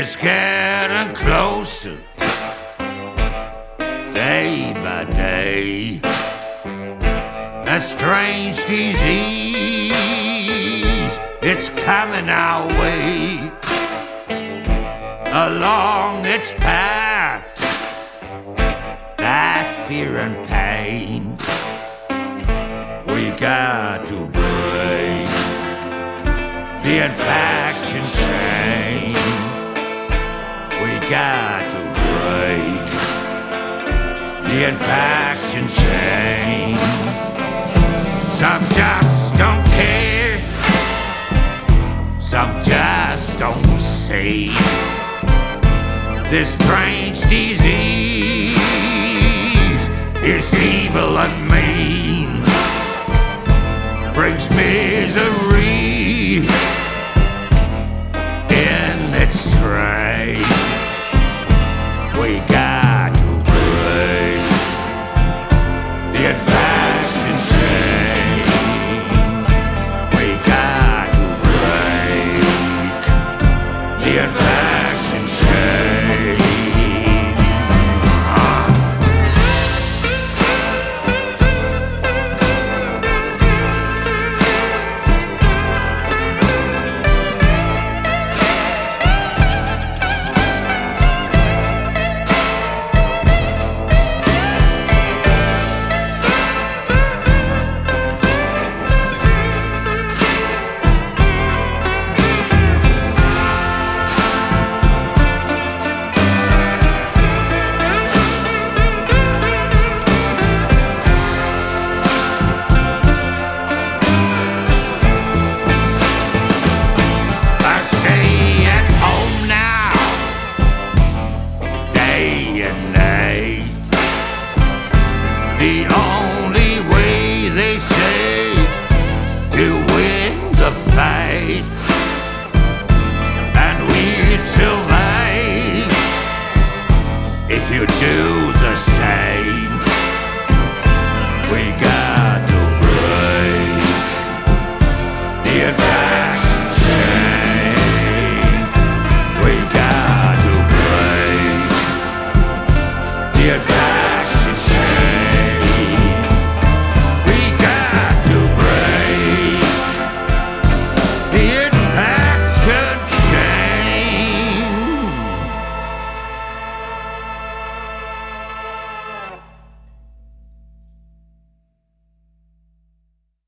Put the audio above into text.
It's getting closer, day by day. A strange disease, it's coming our way. Along its path, that's fear and pain. We got to break the infection chain. We got to break the infection chain. Some just don't care, some just don't see. This strange disease is evil and mean, brings misery in its train. We got to break the infection chain. We got to break the infection chain. The only way, they say, to win the fight, and we'll survive if you do